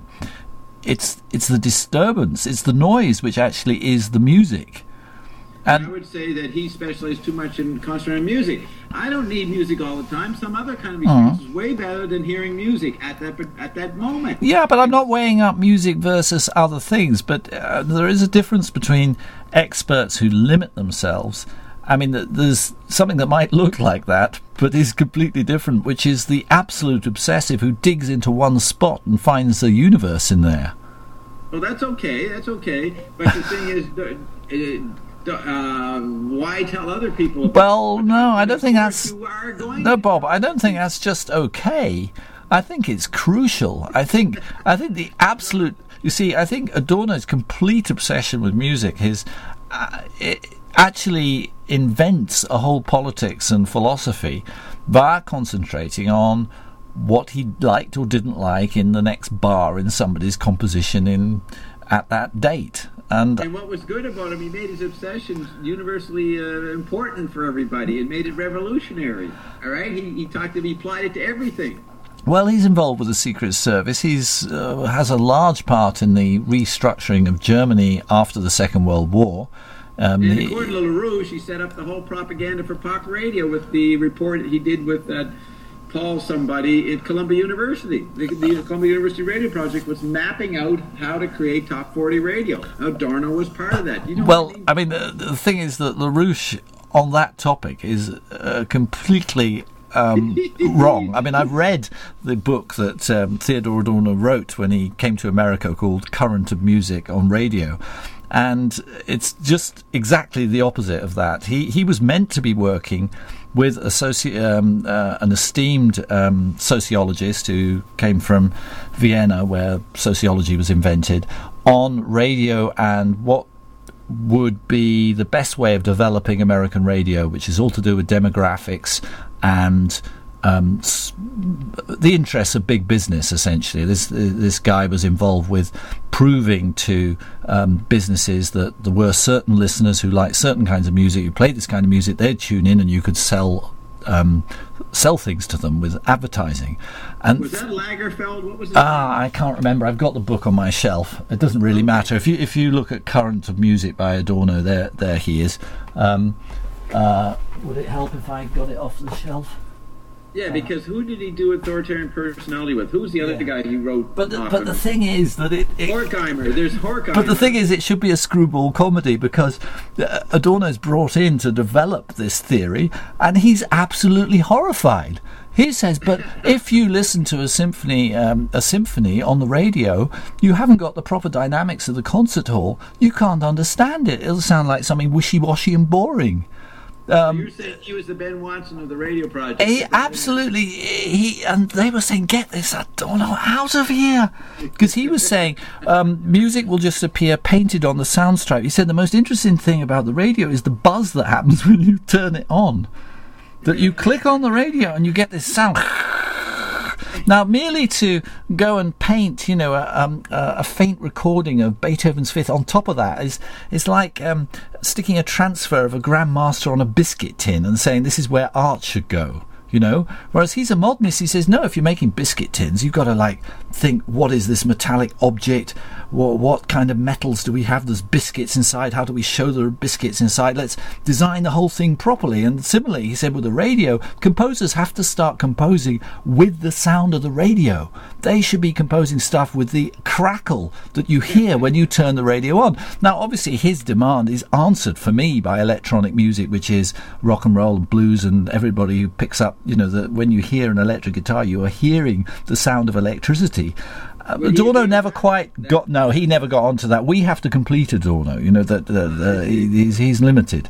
disturbance. It's the noise which actually is the music. And I would say that he specialized too much in concentrating on music. I don't need music all the time. Some other kind of experience is way better than hearing music at that moment. Yeah, but I'm not weighing up music versus other things. But there is a difference between experts who limit themselves. I mean, there's something that might look like that, but is completely different, which is the absolute obsessive who digs into one spot and finds the universe in there. Well, that's okay. But the thing is... why tell other people about Well, no, I don't think that's... No, Bob, I don't think that's just okay. I think it's crucial. I think the absolute... You see, I think Adorno's complete obsession with music it actually invents a whole politics and philosophy by concentrating on what he liked or didn't like in the next bar in somebody's composition at that date. And what was good about him, he made his obsessions universally important for everybody and made it revolutionary. All right? He applied it to everything. Well, he's involved with the Secret Service. He's has a large part in the restructuring of Germany after the Second World War. And according to LaRouche, he set up the whole propaganda for pop radio with the report he did with Paul somebody at Columbia University. The Columbia University Radio Project was mapping out how to create top 40 radio. Adorno was part of that. I mean, the thing is that LaRouche on that topic is completely wrong. I mean, I've read the book that Theodor Adorno wrote when he came to America called Current of Music on Radio. And it's just exactly the opposite of that. He was meant to be working with an esteemed sociologist who came from Vienna, where sociology was invented, on radio and what would be the best way of developing American radio, which is all to do with demographics and the interests of big business, essentially. This guy was involved with proving to businesses that there were certain listeners who liked certain kinds of music, who played this kind of music, they'd tune in and you could sell sell things to them with advertising. And was that Lagerfeld? What was it? I can't remember. I've got the book on my shelf. It doesn't really matter. If you look at Current of Music by Adorno, there he is. Would it help if I got it off the shelf? Yeah, because who did he do Authoritarian Personality with? Who's the other guy he wrote? But the thing is that Horkheimer. There's Horkheimer. But the thing is, it should be a screwball comedy because Adorno's brought in to develop this theory, and he's absolutely horrified. He says, but if you listen to a symphony on the radio, you haven't got the proper dynamics of the concert hall. You can't understand it. It'll sound like something wishy-washy and boring. You're saying he was the Ben Watson of the radio project. And they were saying, get this Adorno out of here. Because he was saying, music will just appear painted on the sound stripe. He said the most interesting thing about the radio is the buzz that happens when you turn it on. That you click on the radio and you get this sound. Now, merely to go and paint, a faint recording of Beethoven's Fifth on top of that is like sticking a transfer of a Grandmaster on a biscuit tin and saying this is where art should go. Whereas he's a modernist. He says, no, if you're making biscuit tins, you've got to think, what is this metallic object? What kind of metals do we have? There's biscuits inside. How do we show there are biscuits inside? Let's design the whole thing properly. And similarly, he said, with the radio, composers have to start composing with the sound of the radio. They should be composing stuff with the crackle that you hear when you turn the radio on. Now, obviously, his demand is answered for me by electronic music, which is rock and roll and blues, and everybody who picks up, when you hear an electric guitar, you are hearing the sound of electricity. Adorno never quite got. No, he never got onto that. We have to complete Adorno. He's limited.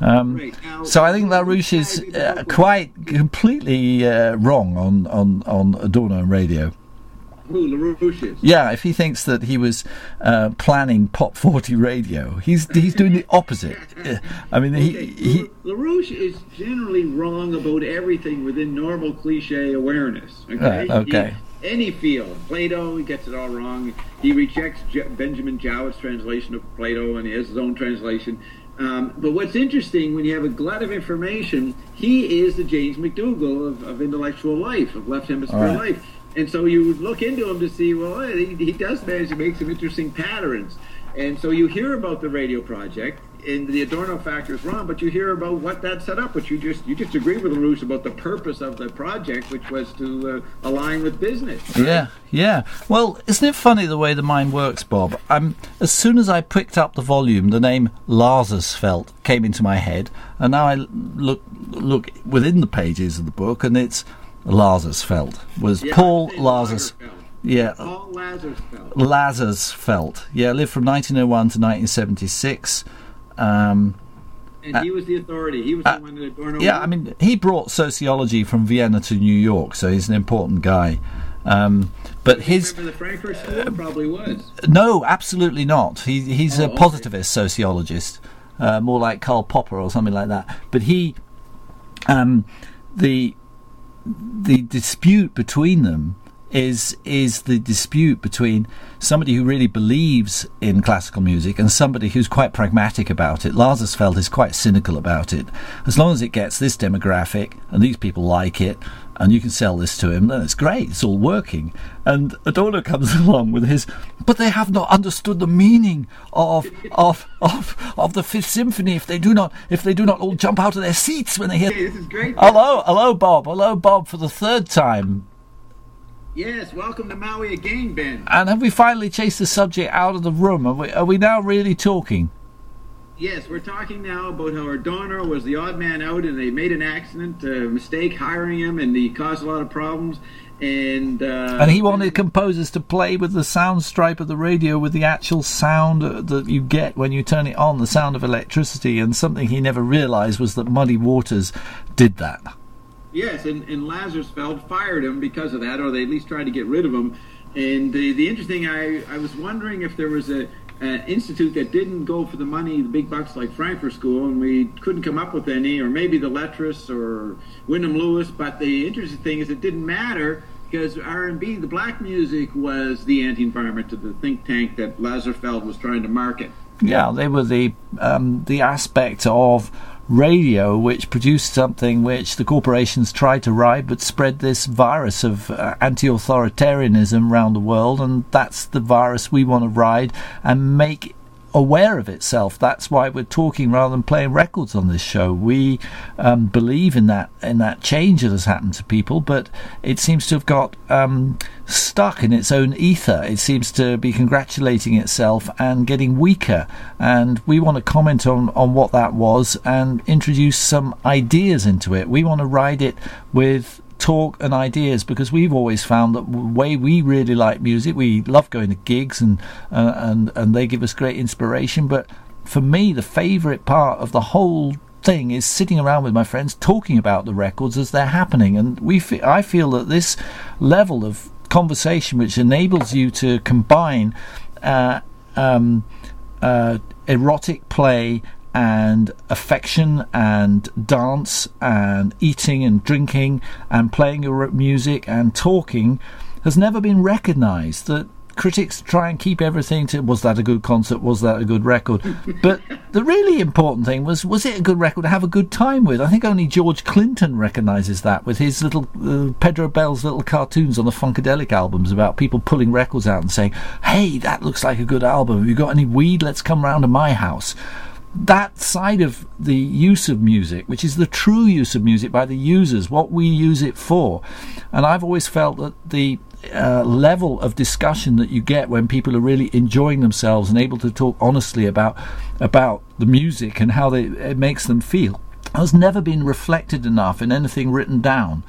So I think LaRouche is quite completely wrong on Adorno and radio. Who, LaRouche is? Yeah, if he thinks that he was planning Pop 40 radio, he's doing the opposite. I mean, LaRouche is generally wrong about everything within normal cliche awareness. Okay. Any field. Plato, he gets it all wrong. He rejects Benjamin Jowett's translation of Plato, and he has his own translation. But what's interesting, when you have a glut of information, he is the James McDougall of intellectual life, of left hemisphere life. And so you look into him to see, well, he does manage to make some interesting patterns. And so you hear about the radio project, and the Adorno factor is wrong, but you hear about what that set up, which you just agree with LaRouche about the purpose of the project, which was to align with business. Right? Yeah. Well, isn't it funny the way the mind works, Bob? As soon as I picked up the volume, the name Lazarsfeld came into my head, and now I look within the pages of the book, and it's Lazarsfeld. Paul Lazarsfeld. Yeah. Paul Lazarsfeld. Lazarsfeld. Yeah, lived from 1901 to 1976. And he was the authority. He was the one that Adorno. Yeah, I mean, he brought sociology from Vienna to New York, so he's an important guy. But his remember the Frankfurt School probably was. No, absolutely not. He's a positivist sociologist, more like Karl Popper or something like that. But he, the dispute between them is the dispute between somebody who really believes in classical music and somebody who's quite pragmatic about it. Lazarsfeld is quite cynical about it. As long as it gets this demographic and these people like it and you can sell this to him, then it's great, it's all working. And Adorno comes along with his, but they have not understood the meaning of the Fifth Symphony if they do not all jump out of their seats when they hear. Hey, this is great. Hello Bob for the third time. Yes, welcome to Maui again, Ben. And have we finally chased the subject out of the room? Are we now really talking? Yes, we're talking now about how Adorno was the odd man out, and they made an accident, mistake hiring him, and he caused a lot of problems. And he wanted composers to play with the sound stripe of the radio, with the actual sound that you get when you turn it on, the sound of electricity. And something he never realised was that Muddy Waters did that. Yes, and Lazarsfeld fired him because of that, or they at least tried to get rid of him. And the interesting, I was wondering if there was an institute that didn't go for the money, the big bucks like Frankfurt School, and we couldn't come up with any, or maybe the Lettrus or Wyndham Lewis. But the interesting thing is it didn't matter because R&B, the black music, was the anti-environment to the think tank that Lazarsfeld was trying to market. Yeah, they were the aspect of radio which produced something which the corporations tried to ride, but spread this virus of anti-authoritarianism around the world, and that's the virus we want to ride and make aware of itself. That's why we're talking rather than playing records on this show. We believe in that change that has happened to people, but it seems to have got stuck in its own ether. It seems to be congratulating itself and getting weaker, and we want to comment on what that was and introduce some ideas into it. We want to ride it with talk and ideas, because we've always found that the way we really like music, we love going to gigs and they give us great inspiration, but for me the favourite part of the whole thing is sitting around with my friends talking about the records as they're happening. And I feel that this level of conversation, which enables you to combine erotic play and affection and dance and eating and drinking and playing your music and talking, has never been recognised. That critics try and keep everything to, was that a good concert, was that a good record? But the really important thing was it a good record to have a good time with? I think only George Clinton recognises that with his little Pedro Bell's little cartoons on the Funkadelic albums about people pulling records out and saying, hey, that looks like a good album, have you got any weed, let's come round to my house. That side of the use of music, which is the true use of music by the users, what we use it for. And I've always felt that the level of discussion that you get when people are really enjoying themselves and able to talk honestly about the music and how it makes them feel has never been reflected enough in anything written down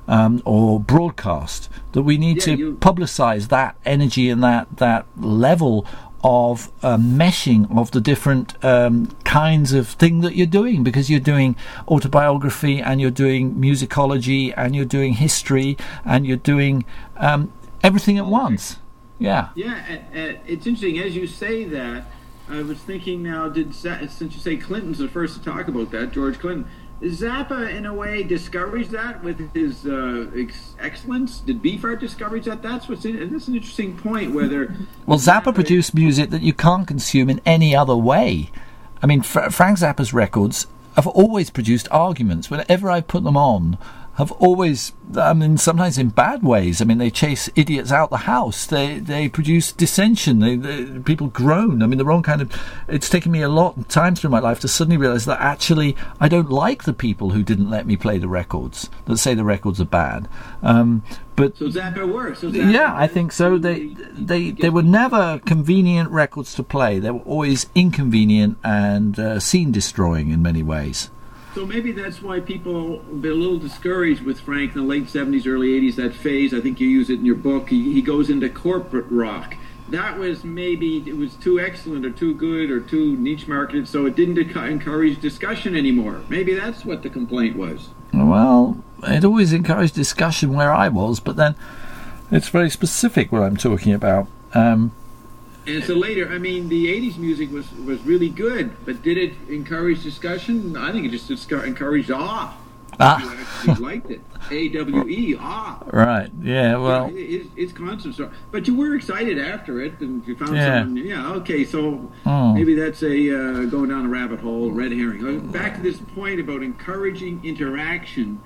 or broadcast, that we need to publicise that energy and that level of meshing of the different kinds of thing that you're doing, because you're doing autobiography and you're doing musicology and you're doing history and you're doing everything at once. Yeah. It's interesting as you say that. I was thinking now, since you say Clinton's the first to talk about that, George Clinton, Zappa in a way discouraged that with his excellence? Did Beefheart discourage that? That's an interesting point. Well, Zappa produced music that you can't consume in any other way. I mean, Frank Zappa's records have always produced arguments. Whenever I put them on, have always, I mean, sometimes in bad ways. I mean, they chase idiots out the house. They produce dissension. People groan. I mean, the wrong kind of... It's taken me a lot of time through my life to suddenly realise that actually I don't like the people who didn't let me play the records, that say the records are bad. But so Zappa works. I think so. They were never convenient records to play. They were always inconvenient and scene-destroying in many ways. So maybe that's why people have been a little discouraged with Frank in the late 70s, early 80s, that phase. I think you use it in your book. He goes into corporate rock. That was maybe, it was too excellent or too good or too niche marketed, so it didn't encourage discussion anymore. Maybe that's what the complaint was. Well, it always encouraged discussion where I was, but then it's very specific what I'm talking about. And so later, I mean, the 80s music was really good, but did it encourage discussion? I think it just encouraged awe. You actually liked it. AWE, awe. Right, yeah, well... It's constant. But you were excited after it, and you found someone... so maybe that's a going down a rabbit hole, red herring. Back to this point about encouraging interaction.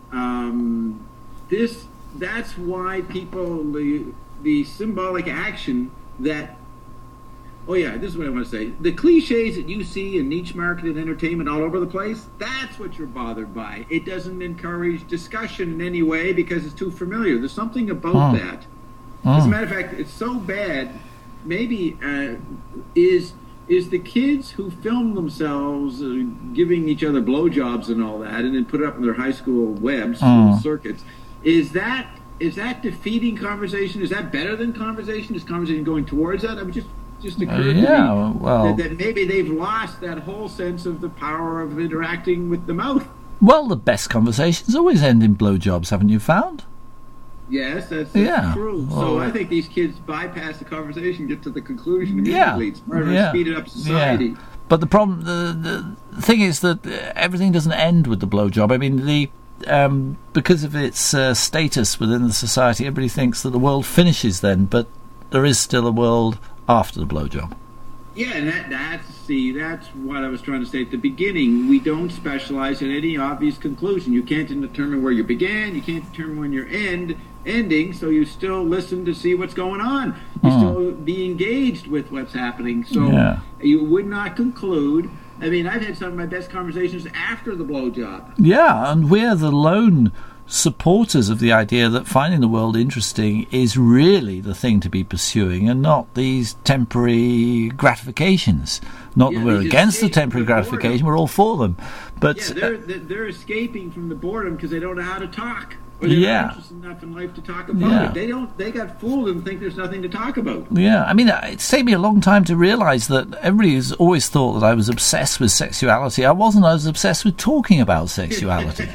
That's why people... The symbolic action that... Oh, yeah, this is what I want to say. The cliches that you see in niche marketed entertainment all over the place, that's what you're bothered by. It doesn't encourage discussion in any way because it's too familiar. There's something about that. As a matter of fact, it's so bad, maybe is the kids who film themselves giving each other blowjobs and all that and then put it up in their high school webs, circuits, is that defeating conversation? Is that better than conversation? Is conversation going towards that? I mean, just occurred to me that maybe they've lost that whole sense of the power of interacting with the mouth. Well, the best conversations always end in blowjobs, haven't you found? Yes, that's true. So I think these kids bypass the conversation, get to the conclusion immediately. It's part of speeded up society. Yeah. But the problem, the thing is that everything doesn't end with the blowjob. I mean, because of its status within the society, everybody thinks that the world finishes then, but there is still a world after the blowjob. Yeah, and that's what I was trying to say at the beginning. We don't specialize in any obvious conclusion. You can't determine where you began. You can't determine when you're ending. So you still listen to see what's going on. You still be engaged with what's happening. So you would not conclude. I mean, I've had some of my best conversations after the blowjob. Yeah, and we're the lone supporters of the idea that finding the world interesting is really the thing to be pursuing and not these temporary gratifications. Not that we're against the temporary gratification, we're all for them. But they're escaping from the boredom because they don't know how to talk. Or they're not interested enough in life to talk about it. They got fooled and think there's nothing to talk about. Yeah, I mean, it's taken me a long time to realise that everybody's always thought that I was obsessed with sexuality. I wasn't. I was obsessed with talking about sexuality.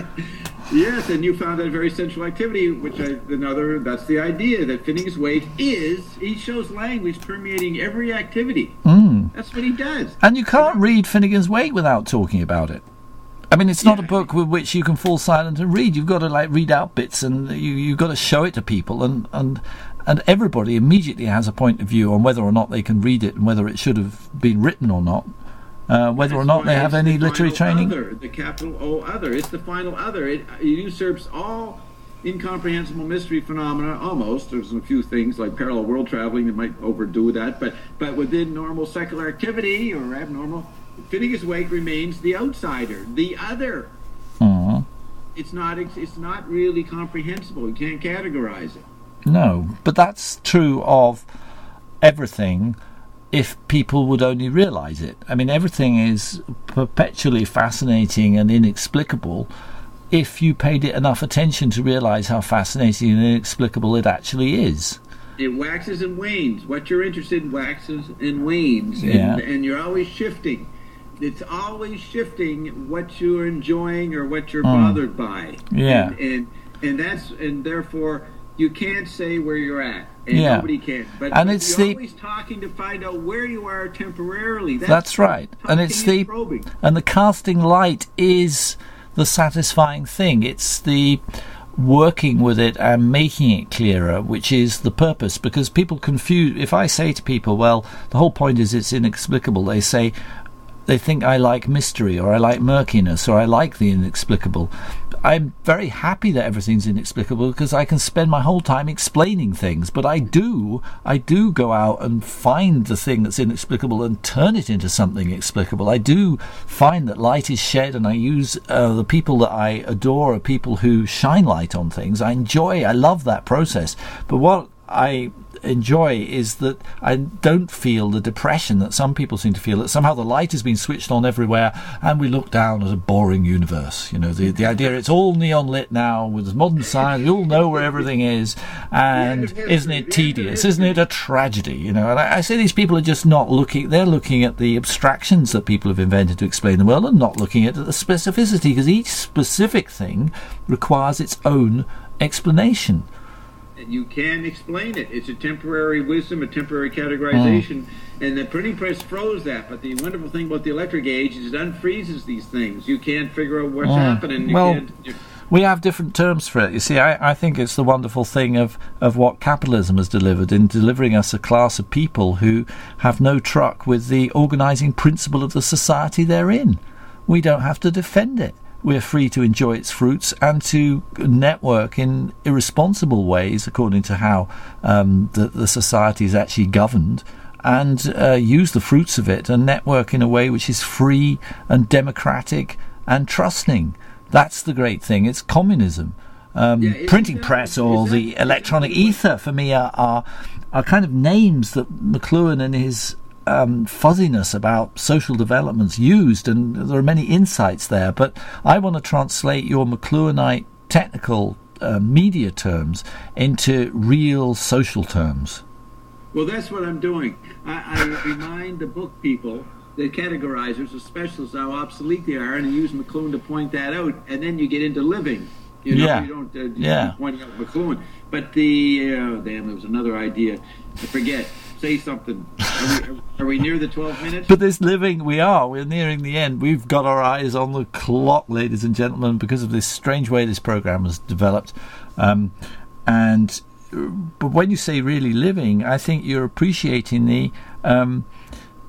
Yes, and you found that very sensual activity, which that's the idea, that Finnegan's Wake he shows language permeating every activity. That's what he does. And you can't read Finnegan's Wake without talking about it. I mean, it's not a book with which you can fall silent and read. You've got to read out bits, and you've got to show it to people, and everybody immediately has a point of view on whether or not they can read it and whether it should have been written or not. Whether or not they have any literary training. The capital O other. It's the final other. It usurps all incomprehensible mystery phenomena, almost. There's a few things like parallel world traveling that might overdo that, but within normal secular activity or abnormal, Finnegan's Wake remains the outsider, the other. It's not really comprehensible. You can't categorize it. No, but that's true of everything. If people would only realise it. I mean, everything is perpetually fascinating and inexplicable if you paid it enough attention to realise how fascinating and inexplicable it actually is. It waxes and wanes. What you're interested in waxes and wanes. And you're always shifting. It's always shifting what you're enjoying or what you're bothered by. Yeah. And therefore you can't say where you're at. And nobody can. But you're always talking to find out where you are temporarily. That's right. And it's probing. And the casting light is the satisfying thing. It's the working with it and making it clearer, which is the purpose. Because people confuse. If I say to people, well, the whole point is it's inexplicable, they think I like mystery, or I like murkiness, or I like the inexplicable. I'm very happy that everything's inexplicable because I can spend my whole time explaining things. But I do go out and find the thing that's inexplicable and turn it into something explicable. I do find that light is shed, and I use the people that I adore are people who shine light on things. I love that process. But what I enjoy is that I don't feel the depression that some people seem to feel, that somehow the light has been switched on everywhere and we look down at a boring universe. You know, the idea it's all neon lit now with modern science, we all know where everything is, and isn't it tedious, isn't it a tragedy, you know? And I say these people are just not looking, they're looking at the abstractions that people have invented to explain the world and not looking at the specificity, because each specific thing requires its own explanation. You can explain it. It's a temporary wisdom, a temporary categorization, and the printing press froze that. But the wonderful thing about the electric age is it unfreezes these things. You can't figure out what's happening. We have different terms for it. You see, I think it's the wonderful thing of what capitalism has delivered in delivering us a class of people who have no truck with the organising principle of the society they're in. We don't have to defend it. We're free to enjoy its fruits and to network in irresponsible ways according to how the society is actually governed, and use the fruits of it and network in a way which is free and democratic and trusting. That's the great thing. It's communism. Printing press or the electronic ether for me are kind of names that McLuhan and his fuzziness about social developments used, and there are many insights there, but I want to translate your McLuhanite technical media terms into real social terms. Well, that's what I'm doing. I remind the book people, the categorizers, the specialists, how obsolete they are, and I use McLuhan to point that out, and then you get into living. You don't point out McLuhan. But there was another idea. I forget. Say something. Are we near the 12 minutes? But this living, we're nearing the end. We've got our eyes on the clock, ladies and gentlemen, because of this strange way this program has developed. But when you say really living, I think you're appreciating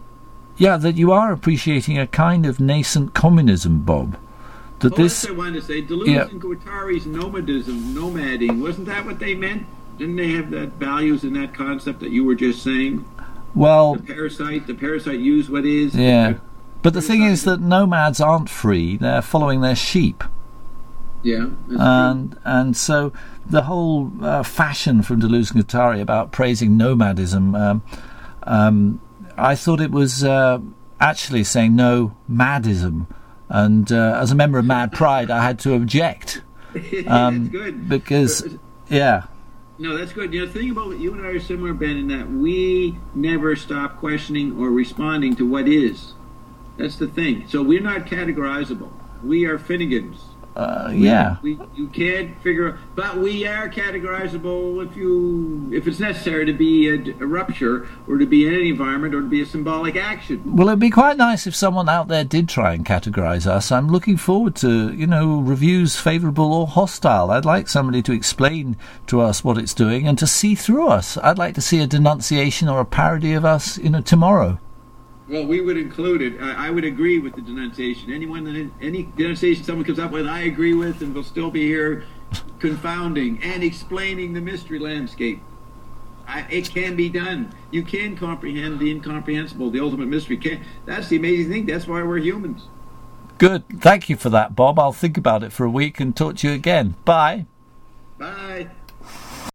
Yeah, that you are appreciating a kind of nascent communism, Bob. That that's what I wanted to say. Deleuze Yeah. and Guattari's nomading, wasn't that what they meant? Didn't they have that values in that concept that you were just saying? Well, The parasite use what is. yeah. But the thing is that nomads aren't free; they're following their sheep. Yeah, that's true. And so the whole fashion from Deleuze and Guattari about praising nomadism, I thought it was actually saying no madism, and as a member of Mad Pride, I had to object. That's good. Because, yeah. No, that's good. The thing about you and I are similar, Ben, in that we never stop questioning or responding to what is. That's the thing. So we're not categorizable. We are Finnegans. Yeah. You can't figure, but we are categorizable if it's necessary to be a rupture or to be in any environment or to be a symbolic action. Well, it'd be quite nice if someone out there did try and categorise us. I'm looking forward to, reviews favourable or hostile. I'd like somebody to explain to us what it's doing and to see through us. I'd like to see a denunciation or a parody of us, tomorrow. Well, we would include it. I would agree with the denunciation. Any denunciation someone comes up with, I agree with, and we'll still be here confounding and explaining the mystery landscape. It can be done. You can comprehend the incomprehensible, the ultimate mystery. That's the amazing thing. That's why we're humans. Good. Thank you for that, Bob. I'll think about it for a week and talk to you again. Bye. Bye.